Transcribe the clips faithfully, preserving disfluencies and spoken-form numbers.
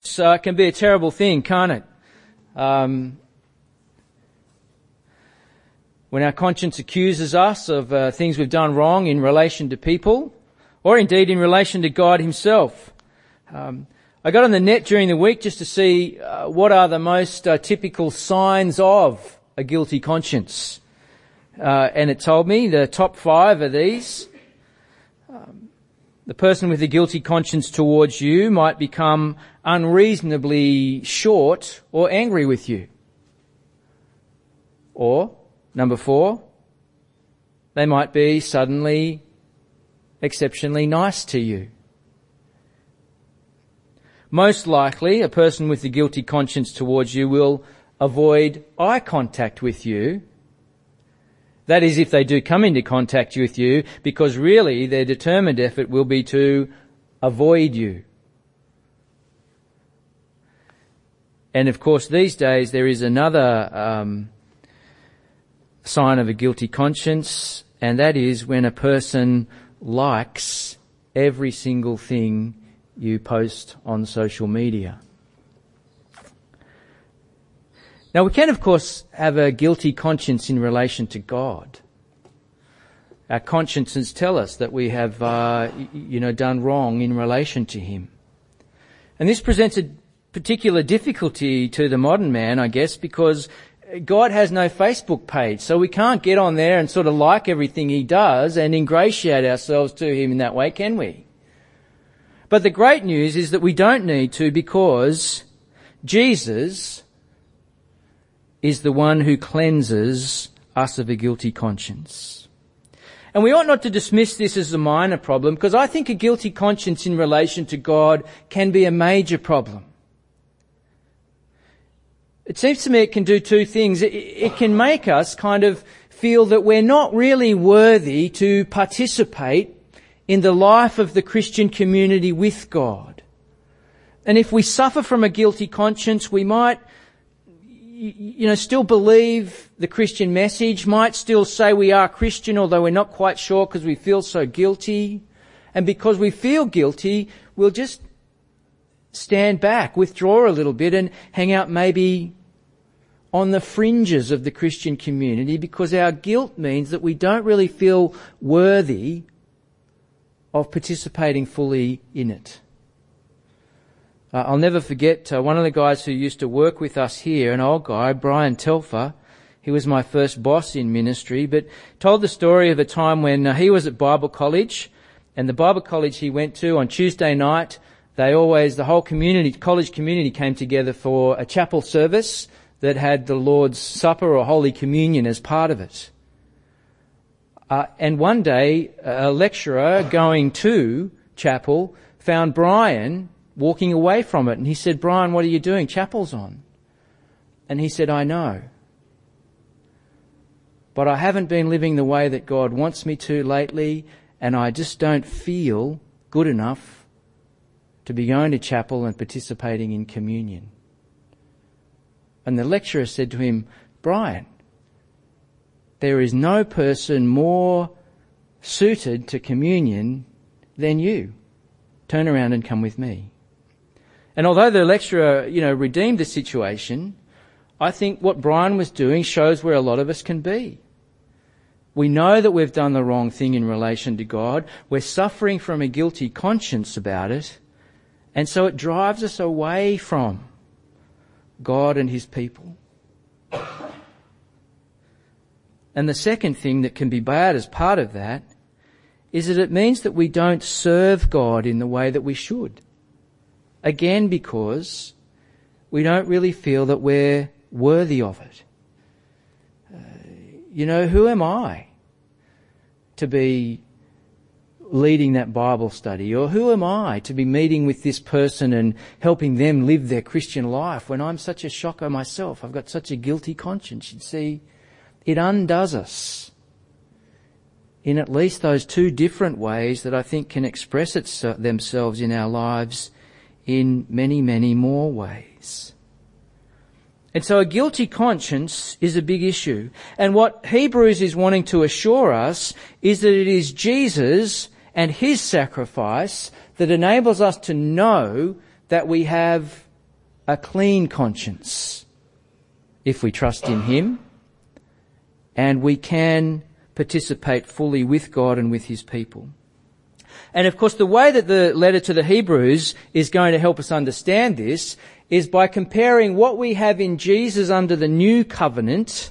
Uh, can be a terrible thing, can't it? Um, when our conscience accuses us of uh, things we've done wrong in relation to people, or indeed in relation to God himself. Um, I got on the net during the week just to see uh, what are the most uh, typical signs of a guilty conscience. Uh, and it told me the top five are these. Um, the person with a guilty conscience towards you might become unreasonably short or angry with you. Or, number four, they might be suddenly exceptionally nice to you. Most likely, a person with a guilty conscience towards you will avoid eye contact with you. That is, if they do come into contact with you, because really their determined effort will be to avoid you. And of course, these days there is another um, sign of a guilty conscience, and that is when a person likes every single thing you post on social media. Now, we can, of course, have a guilty conscience in relation to God. Our consciences tell us that we have, uh, you know, done wrong in relation to him. And this presents a particular difficulty to the modern man, I guess, because God has no Facebook page, so we can't get on there and sort of like everything he does and ingratiate ourselves to him in that way, can we? But the great news is that we don't need to, because Jesus is the one who cleanses us of a guilty conscience. And we ought not to dismiss this as a minor problem, because I think a guilty conscience in relation to God can be a major problem. It seems to me it can do two things. It, it can make us kind of feel that we're not really worthy to participate in the life of the Christian community with God. And if we suffer from a guilty conscience, we might, you know, still believe the Christian message, might still say we are Christian, although we're not quite sure because we feel so guilty. And because we feel guilty, we'll just stand back, withdraw a little bit and hang out maybe on the fringes of the Christian community, because our guilt means that we don't really feel worthy of participating fully in it. Uh, I'll never forget uh, one of the guys who used to work with us here, an old guy, Brian Telfer. He was my first boss in ministry, but told the story of a time when uh, he was at Bible college, and the Bible college he went to on Tuesday night, they always, the whole community, college community came together for a chapel service that had the Lord's Supper or Holy Communion as part of it. Uh, and one day, a lecturer going to chapel found Brian walking away from it. And he said, "Brian, what are you doing? Chapel's on." And he said, "I know. But I haven't been living the way that God wants me to lately, and I just don't feel good enough to be going to chapel and participating in communion." And the lecturer said to him, "Brian, there is no person more suited to communion than you. Turn around and come with me." And although the lecturer, you know, redeemed the situation, I think what Brian was doing shows where a lot of us can be. We know that we've done the wrong thing in relation to God. We're suffering from a guilty conscience about it. And so it drives us away from God and his people. And the second thing that can be bad as part of that is that it means that we don't serve God in the way that we should. Again, because we don't really feel that we're worthy of it. Uh, you know, who am I to be leading that Bible study? Or who am I to be meeting with this person and helping them live their Christian life when I'm such a shocker myself? I've got such a guilty conscience. You see, it undoes us in at least those two different ways that I think can express it themselves in our lives in many, many more ways. And so a guilty conscience is a big issue. And what Hebrews is wanting to assure us is that it is Jesus and his sacrifice that enables us to know that we have a clean conscience if we trust in him, and we can participate fully with God and with his people. And of course, the way that the letter to the Hebrews is going to help us understand this is by comparing what we have in Jesus under the new covenant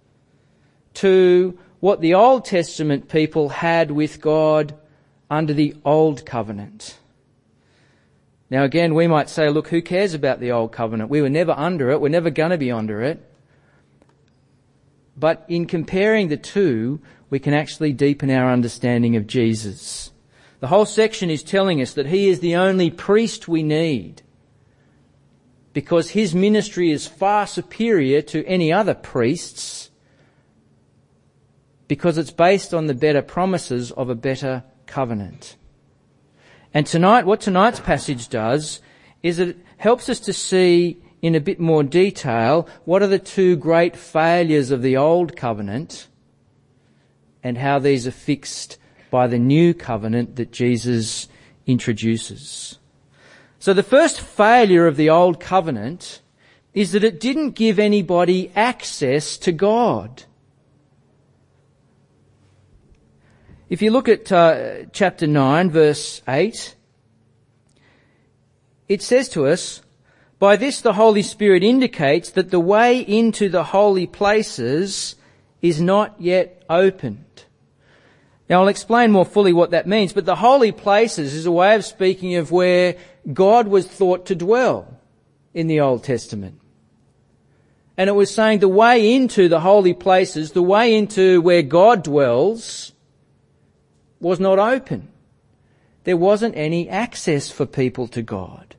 to what the Old Testament people had with God under the old covenant. Now again, we might say, look, who cares about the old covenant? We were never under it. We're never going to be under it. But in comparing the two, we can actually deepen our understanding of Jesus. The whole section is telling us that he is the only priest we need, because his ministry is far superior to any other priests, because it's based on the better promises of a better covenant. And tonight, what tonight's passage does is it helps us to see in a bit more detail what are the two great failures of the old covenant and how these are fixed by the new covenant that Jesus introduces. So the first failure of the old covenant is that it didn't give anybody access to God. If you look at uh, chapter nine, verse eight, it says to us, "By this the Holy Spirit indicates that the way into the holy places is not yet opened." Now I'll explain more fully what that means, but the holy places is a way of speaking of where God was thought to dwell in the Old Testament. And it was saying the way into the holy places, the way into where God dwells, was not open. There wasn't any access for people to God.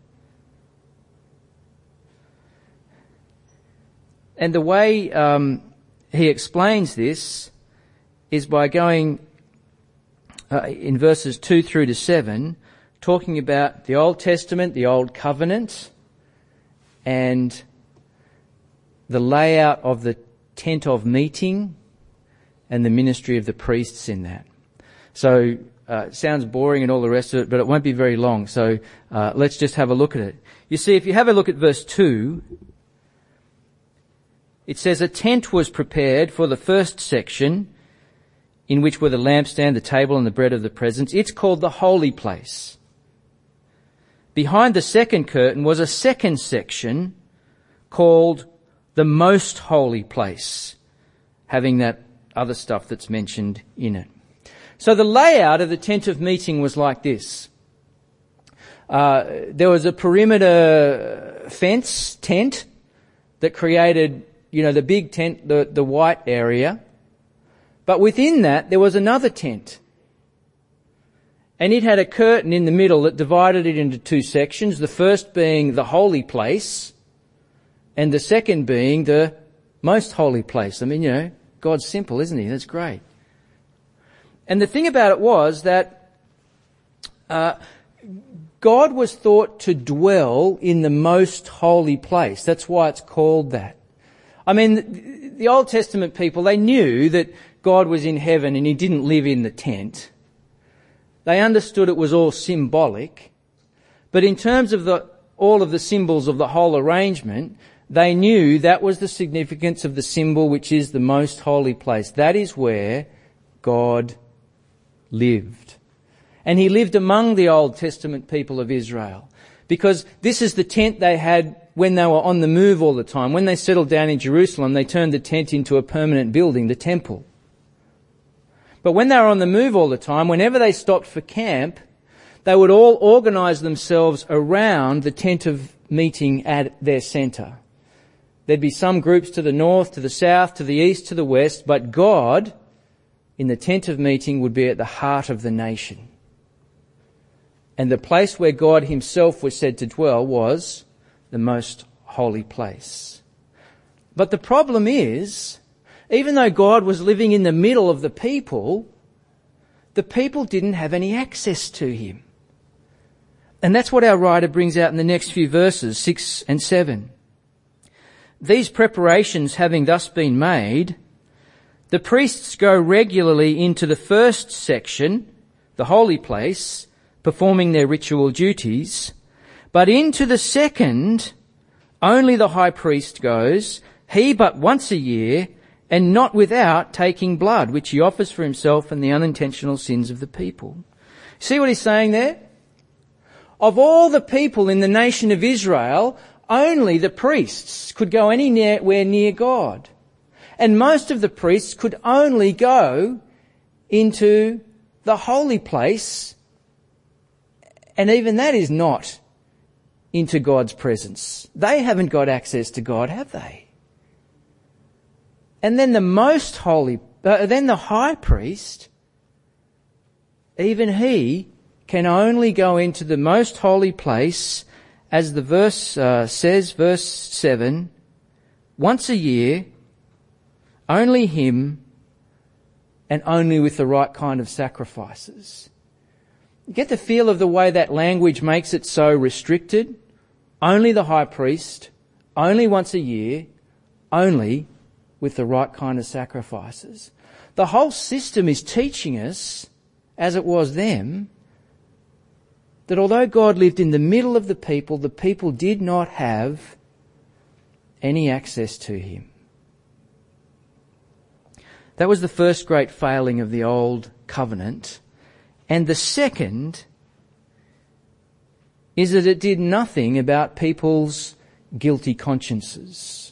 And the way um, he explains this is by going uh, in verses two through to seven, talking about the Old Testament, the Old Covenant, and the layout of the tent of meeting and the ministry of the priests in that. So uh, it sounds boring and all the rest of it, but it won't be very long. So uh, let's just have a look at it. You see, if you have a look at verse two, it says, "A tent was prepared for the first section, in which were the lampstand, the table, and the bread of the presence. It's called the holy place. Behind the second curtain was a second section called the most holy place, having that other stuff that's mentioned in it." So the layout of the tent of meeting was like this. Uh, there was a perimeter fence tent that created, you know, the big tent, the, the white area. But within that, there was another tent. And it had a curtain in the middle that divided it into two sections, the first being the holy place, and the second being the most holy place. I mean, you know, God's simple, isn't he? That's great. And the thing about it was that uh, God was thought to dwell in the most holy place. That's why it's called that. I mean, the Old Testament people, they knew that God was in heaven and he didn't live in the tent. They understood it was all symbolic. But in terms of the all of the symbols of the whole arrangement, they knew that was the significance of the symbol which is the most holy place. That is where God lived. And he lived among the Old Testament people of Israel, because this is the tent they had when they were on the move all the time. When they settled down in Jerusalem, they turned the tent into a permanent building, the temple. But when they were on the move all the time, whenever they stopped for camp, they would all organise themselves around the tent of meeting at their centre. There'd be some groups to the north, to the south, to the east, to the west, but God, in the tent of meeting, would be at the heart of the nation. And the place where God himself was said to dwell was the most holy place. But the problem is, even though God was living in the middle of the people, the people didn't have any access to him. And that's what our writer brings out in the next few verses, six and seven. "These preparations having thus been made, the priests go regularly into the first section, the holy place, performing their ritual duties, but into the second, only the high priest goes, he but once a year, and not without taking blood, which he offers for himself and the unintentional sins of the people. See what he's saying there? Of all the people in the nation of Israel, only the priests could go anywhere near God. And most of the priests could only go into the holy place, and even that is not into God's presence. They haven't got access to God, have they? And then the most holy, uh, then the high priest, even he can only go into the most holy place, as the verse uh, says, verse seven, once a year, only him, and only with the right kind of sacrifices. You get the feel of the way that language makes it so restricted? Only the high priest, only once a year, only with the right kind of sacrifices. The whole system is teaching us, as it was them, that although God lived in the middle of the people, the people did not have any access to him. That was the first great failing of the old covenant. And the second is that it did nothing about people's guilty consciences.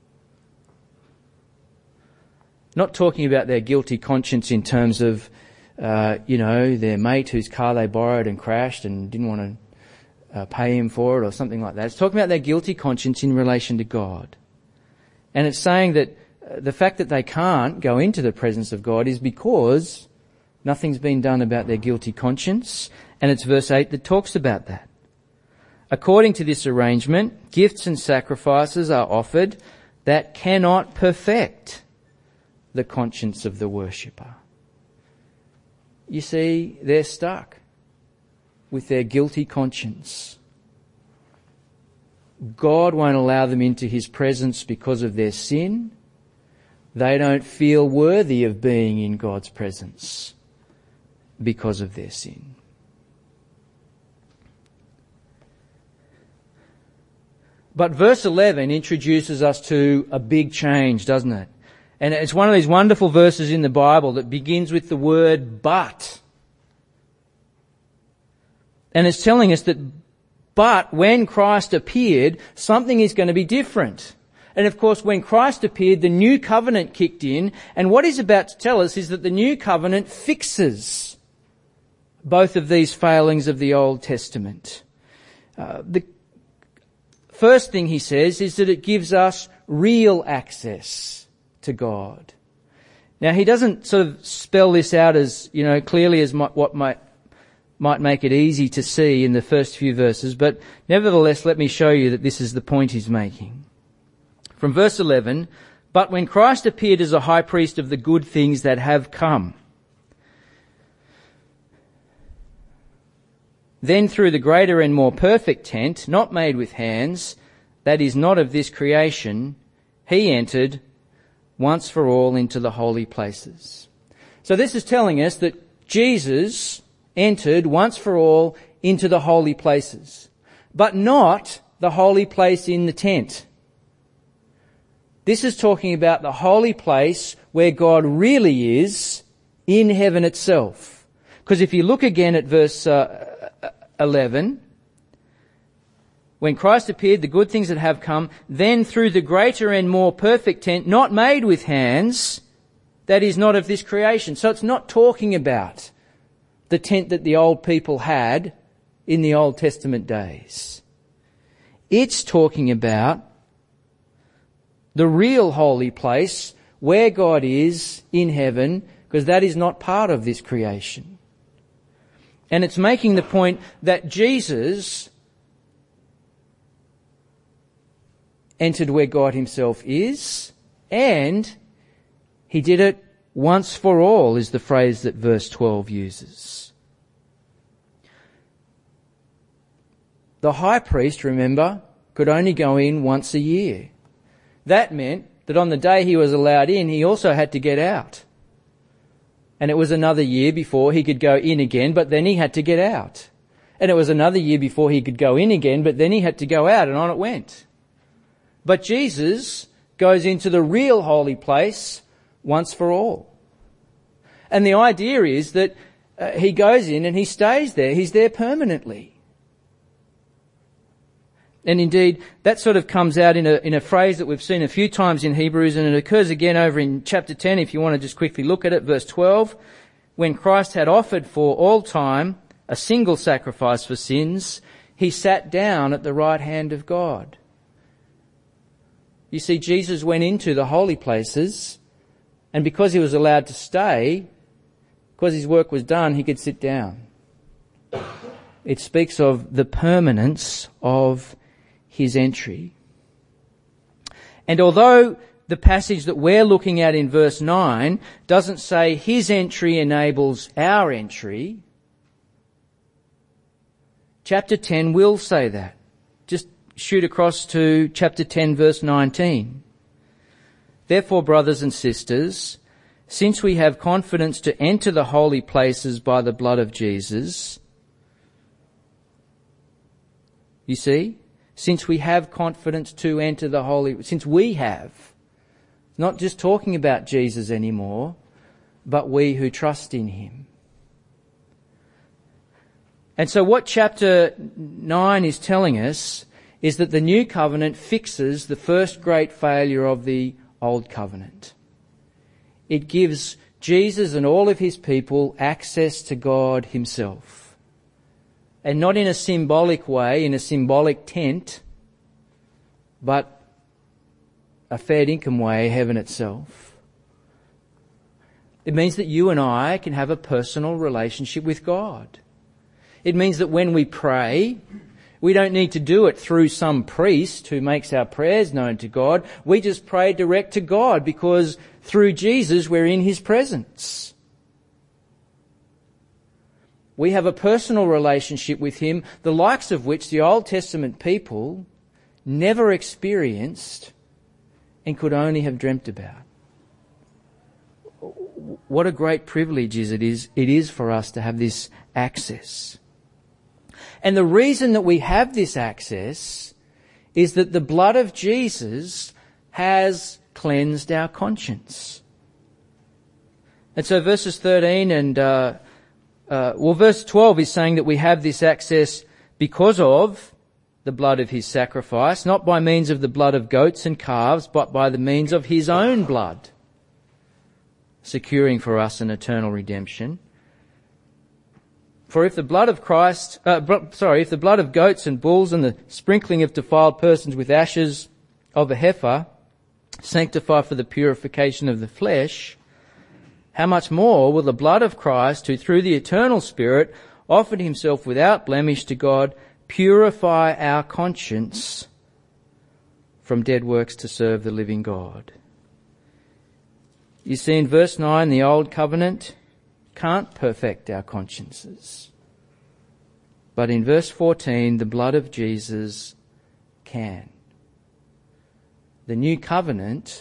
Not talking about their guilty conscience in terms of, uh, you know, their mate whose car they borrowed and crashed and didn't want to uh, pay him for it or something like that. It's talking about their guilty conscience in relation to God. And it's saying that uh, the fact that they can't go into the presence of God is because nothing's been done about their guilty conscience. And it's verse eight that talks about that. According to this arrangement, gifts and sacrifices are offered that cannot perfect the conscience of the worshipper. You see, they're stuck with their guilty conscience. God won't allow them into his presence because of their sin. They don't feel worthy of being in God's presence because of their sin. But verse eleven introduces us to a big change, doesn't it? And it's one of these wonderful verses in the Bible that begins with the word but. And it's telling us that but when Christ appeared, something is going to be different. And of course, when Christ appeared, the new covenant kicked in. And what he's about to tell us is that the new covenant fixes both of these failings of the Old Testament. Uh, the first thing he says is that it gives us real access to God. Now, he doesn't sort of spell this out as, you know, clearly as might, what might might make it easy to see in the first few verses, but nevertheless, let me show you that this is the point he's making. From verse eleven, but when Christ appeared as a high priest of the good things that have come, then through the greater and more perfect tent, not made with hands, that is not of this creation, he entered once for all into the holy places. So this is telling us that Jesus entered once for all into the holy places, but not the holy place in the tent. This is talking about the holy place where God really is in heaven itself. Because if you look again at verse uh, eleven, when Christ appeared, the good things that have come, then through the greater and more perfect tent, not made with hands, that is not of this creation. So it's not talking about the tent that the old people had in the Old Testament days. It's talking about the real holy place where God is in heaven, because that is not part of this creation. And it's making the point that Jesus entered where God himself is, and he did it once for all, is the phrase that verse twelve uses. The high priest, remember, could only go in once a year. That meant that on the day he was allowed in, he also had to get out. And it was another year before he could go in again, but then he had to get out. And it was another year before he could go in again, but then he had to go out, and on it went. But Jesus goes into the real holy place once for all. And the idea is that uh, he goes in and he stays there. He's there permanently. And indeed, that sort of comes out in a, in a phrase that we've seen a few times in Hebrews, and it occurs again over in chapter ten, if you want to just quickly look at it, verse twelve. When Christ had offered for all time a single sacrifice for sins, he sat down at the right hand of God. You see, Jesus went into the holy places, and because he was allowed to stay, because his work was done, he could sit down. It speaks of the permanence of his entry. And although the passage that we're looking at in verse nine doesn't say his entry enables our entry, chapter ten will say that. Just shoot across to chapter ten, verse nineteen. Therefore, brothers and sisters, since we have confidence to enter the holy places by the blood of Jesus, you see, since we have confidence to enter the holy, since we have, not just talking about Jesus anymore, but we who trust in him. And so what chapter nine is telling us is that the new covenant fixes the first great failure of the old covenant. It gives Jesus and all of his people access to God himself. And not in a symbolic way, in a symbolic tent, but a fair income way, heaven itself. It means that you and I can have a personal relationship with God. It means that when we pray, we don't need to do it through some priest who makes our prayers known to God. We just pray direct to God because through Jesus we're in his presence. We have a personal relationship with him, the likes of which the Old Testament people never experienced and could only have dreamt about. What a great privilege is it is it is for us to have this access. And the reason that we have this access is that the blood of Jesus has cleansed our conscience. And so verses thirteen and uh, Uh, well, verse twelve is saying that we have this access because of the blood of his sacrifice, not by means of the blood of goats and calves, but by the means of his own blood, securing for us an eternal redemption. For if the blood of Christ, uh, sorry, if the blood of goats and bulls and the sprinkling of defiled persons with ashes of a heifer sanctify for the purification of the flesh, how much more will the blood of Christ, who through the eternal Spirit offered himself without blemish to God, purify our conscience from dead works to serve the living God? You see, in verse nine, the old covenant can't perfect our consciences. But in verse fourteen, the blood of Jesus can. The new covenant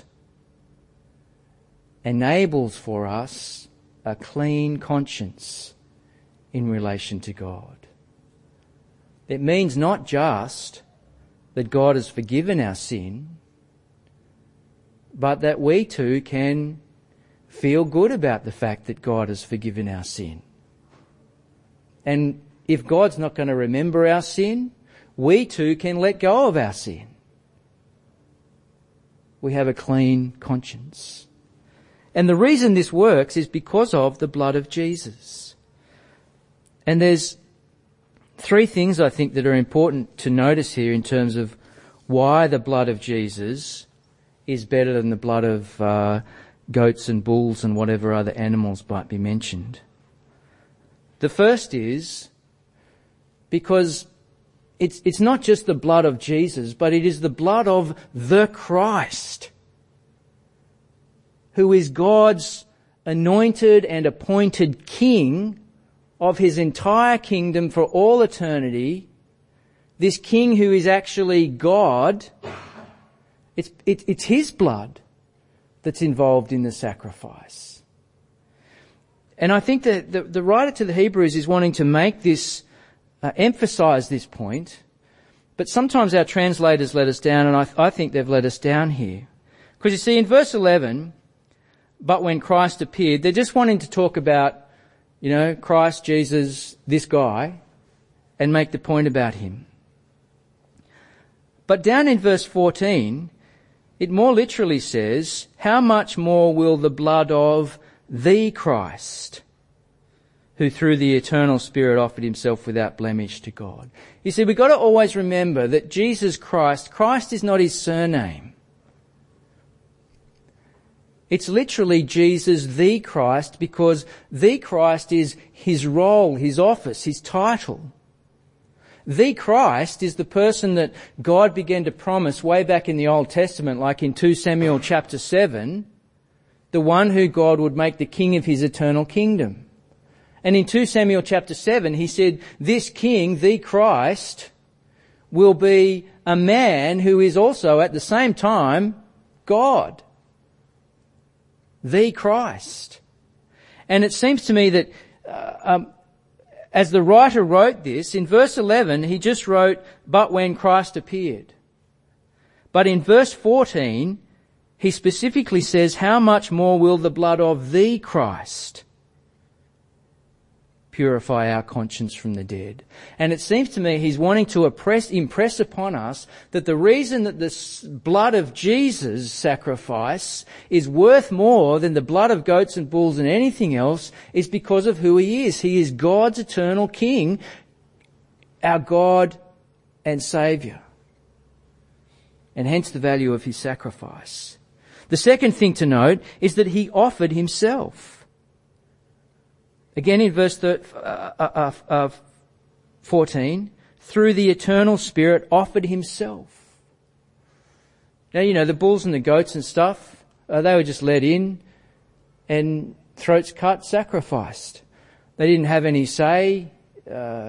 enables for us a clean conscience in relation to God. It means not just that God has forgiven our sin, but that we too can feel good about the fact that God has forgiven our sin. And if God's not going to remember our sin, we too can let go of our sin. We have a clean conscience. And the reason this works is because of the blood of Jesus. And there's three things I think that are important to notice here in terms of why the blood of Jesus is better than the blood of uh, goats and bulls and whatever other animals might be mentioned. The first is because it's, it's not just the blood of Jesus, but it is the blood of the Christ, who is God's anointed and appointed king of his entire kingdom for all eternity. This king who is actually God, it's, it, it's his blood that's involved in the sacrifice. And I think that the, the writer to the Hebrews is wanting to make this, uh, emphasize this point, But sometimes our translators let us down, and I, I think they've let us down here. Because you see, in verse eleven, but when Christ appeared, they're just wanting to talk about, you know, Christ, Jesus, this guy, and make the point about him. But down in verse fourteen, it more literally says, how much more will the blood of the Christ, who through the eternal Spirit offered himself without blemish to God. You see, we've got to always remember that Jesus Christ, Christ is not his surname. It's literally Jesus the Christ, because the Christ is his role, his office, his title. The Christ is the person that God began to promise way back in the Old Testament, like in Second Samuel chapter seven, the one who God would make the king of his eternal kingdom. And in Second Samuel chapter seven, he said, this king, the Christ, will be a man who is also at the same time God. The Christ. And it seems to me that uh, um, as the writer wrote this, in verse eleven, he just wrote, but when Christ appeared. But in verse fourteen, he specifically says, how much more will the blood of the Christ purify our conscience from the dead? And it seems to me he's wanting to impress, impress upon us that the reason that the blood of Jesus' sacrifice is worth more than the blood of goats and bulls and anything else is because of who he is. He is God's eternal King, our God and Saviour. And hence the value of his sacrifice. The second thing to note is that he offered himself. Again in verse fourteen, through the eternal Spirit offered himself. Now, you know, the bulls and the goats and stuff, uh, they were just let in and throats cut, sacrificed. They didn't have any say. Uh,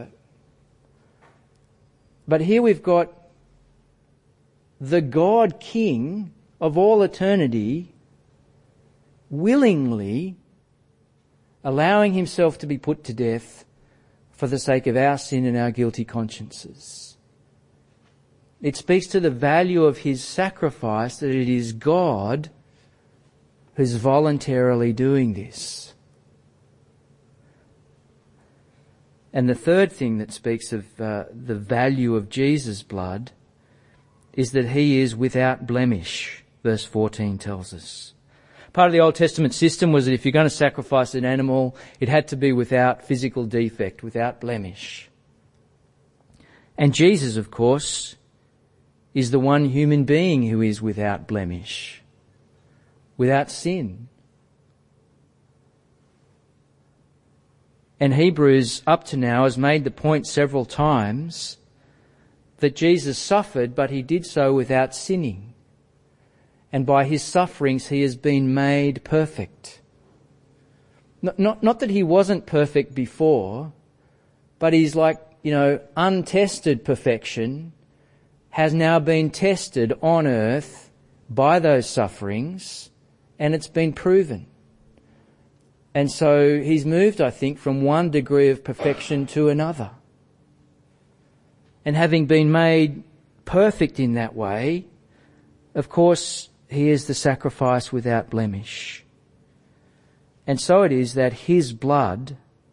but here we've got the God King of all eternity willingly allowing himself to be put to death for the sake of our sin and our guilty consciences. It speaks to the value of his sacrifice, that it is God who's voluntarily doing this. And the third thing that speaks of uh, the value of Jesus' blood is that he is without blemish, verse fourteen tells us. Part of the Old Testament system was that if you're going to sacrifice an animal, it had to be without physical defect, without blemish. And Jesus, of course, is the one human being who is without blemish, without sin. And Hebrews up to now has made the point several times that Jesus suffered, but he did so without sinning. And by his sufferings he has been made perfect. Not, not, not that he wasn't perfect before, but he's like, you know, untested perfection has now been tested on earth by those sufferings, and it's been proven. And so he's moved, I think, from one degree of perfection to another. And having been made perfect in that way, of course, he is the sacrifice without blemish. And so it is that his blood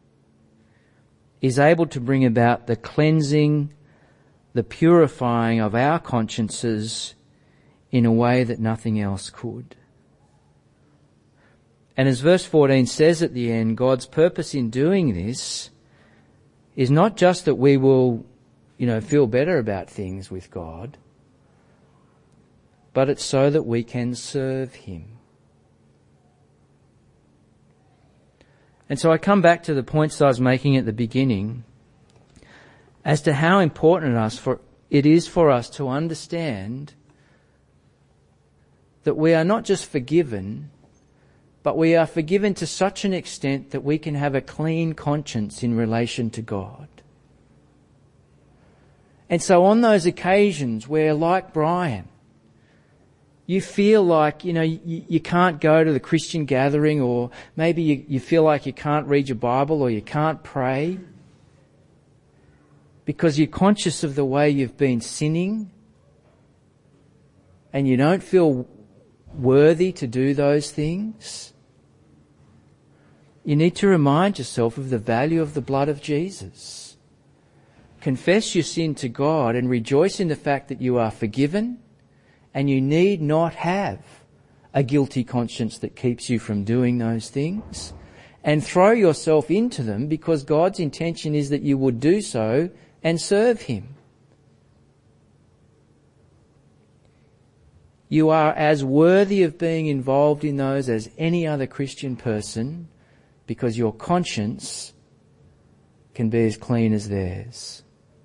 is able to bring about the cleansing, the purifying of our consciences in a way that nothing else could. And as verse fourteen says at the end, God's purpose in doing this is not just that we will, you know, feel better about things with God, but it's so that we can serve him. And so I come back to the points I was making at the beginning as to how important us for, it is for us to understand that we are not just forgiven, but we are forgiven to such an extent that we can have a clean conscience in relation to God. And so on those occasions where, like Brian, you feel like, you know, you, you can't go to the Christian gathering, or maybe you, you feel like you can't read your Bible or you can't pray, because you're conscious of the way you've been sinning and you don't feel worthy to do those things, you need to remind yourself of the value of the blood of Jesus. Confess your sin to God and rejoice in the fact that you are forgiven, and you need not have a guilty conscience that keeps you from doing those things, and throw yourself into them, because God's intention is that you would do so and serve Him. You are as worthy of being involved in those as any other Christian person, because your conscience can be as clean as theirs.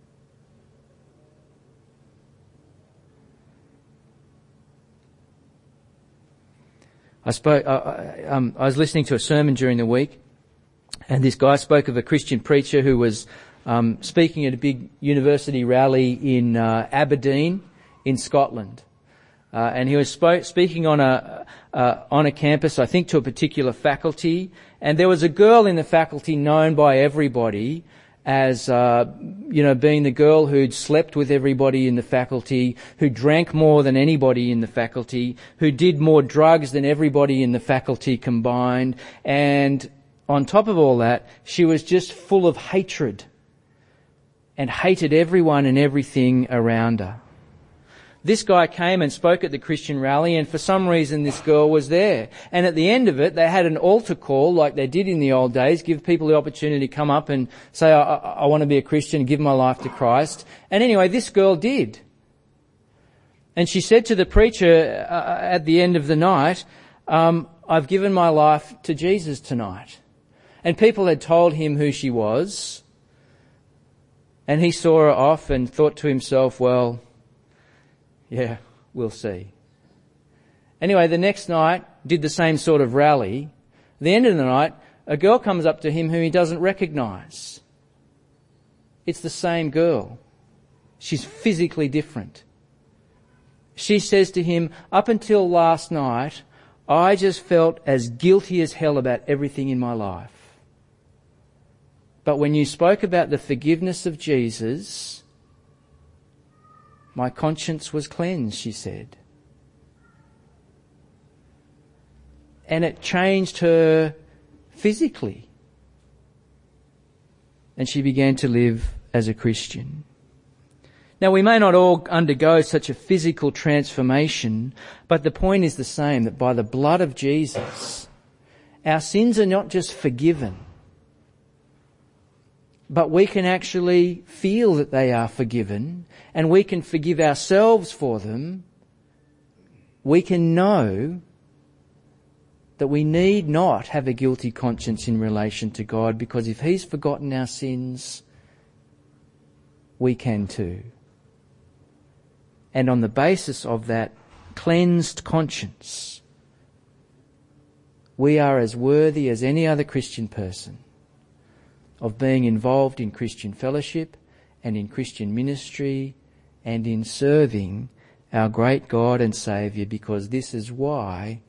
I spoke. Uh, um, I was listening to a sermon during the week, and this guy spoke of a Christian preacher who was um, speaking at a big university rally in uh, Aberdeen, in Scotland, uh, and he was spo- speaking on a uh, on a campus, I think, to a particular faculty, and there was a girl in the faculty known by everybody as, uh, you know, being the girl who'd slept with everybody in the faculty, who drank more than anybody in the faculty, who did more drugs than everybody in the faculty combined. And on top of all that, she was just full of hatred and hated everyone and everything around her. This guy came and spoke at the Christian rally, and for some reason this girl was there. And at the end of it, they had an altar call like they did in the old days, give people the opportunity to come up and say, I, I, I want to be a Christian, give my life to Christ. And anyway, this girl did. And she said to the preacher uh, at the end of the night, um, I've given my life to Jesus tonight. And people had told him who she was. And he saw her off and thought to himself, well, yeah, we'll see. Anyway, the next night, did the same sort of rally. At the end of the night, a girl comes up to him whom he doesn't recognise. It's the same girl. She's physically different. She says to him, up until last night, I just felt as guilty as hell about everything in my life. But when you spoke about the forgiveness of Jesus, my conscience was cleansed, she said. And it changed her physically. And she began to live as a Christian. Now, we may not all undergo such a physical transformation, but the point is the same, that by the blood of Jesus, our sins are not just forgiven, but we can actually feel that they are forgiven, and we can forgive ourselves for them. We can know that we need not have a guilty conscience in relation to God, because if He's forgotten our sins, we can too. And on the basis of that cleansed conscience, we are as worthy as any other Christian person of being involved in Christian fellowship and in Christian ministry and in serving our great God and Saviour, because this is why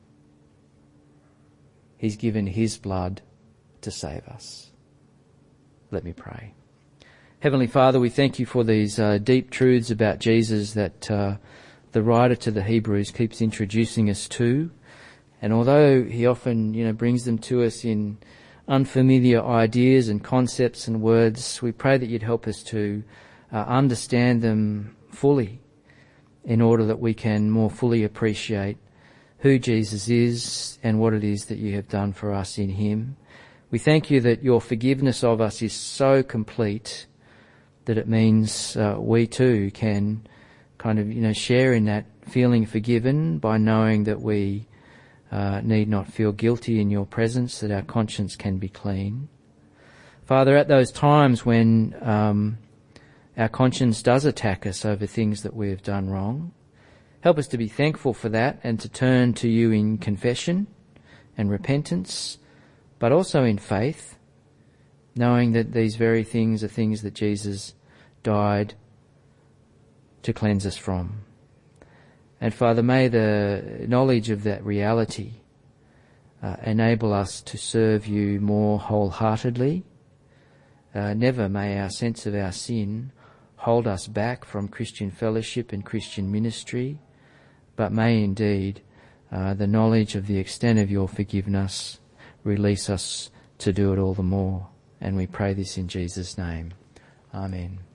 He's given His blood to save us. Let me pray. Heavenly Father, we thank You for these uh, deep truths about Jesus that uh, the writer to the Hebrews keeps introducing us to. And although he often, you know, brings them to us in unfamiliar ideas and concepts and words, we pray that You'd help us to uh, understand them fully, in order that we can more fully appreciate who Jesus is and what it is that You have done for us in Him. We thank You that Your forgiveness of us is so complete that it means uh, we too can kind of, you know, share in that feeling forgiven by knowing that we uh, need not feel guilty in Your presence, that our conscience can be clean. Father, at those times when um, our conscience does attack us over things that we have done wrong, help us to be thankful for that and to turn to You in confession and repentance, but also in faith, knowing that these very things are things that Jesus died to cleanse us from. And Father, may the knowledge of that reality uh, enable us to serve You more wholeheartedly. Uh, never may our sense of our sin hold us back from Christian fellowship and Christian ministry, but may indeed uh, the knowledge of the extent of your forgiveness release us to do it all the more. And we pray this in Jesus' name. Amen.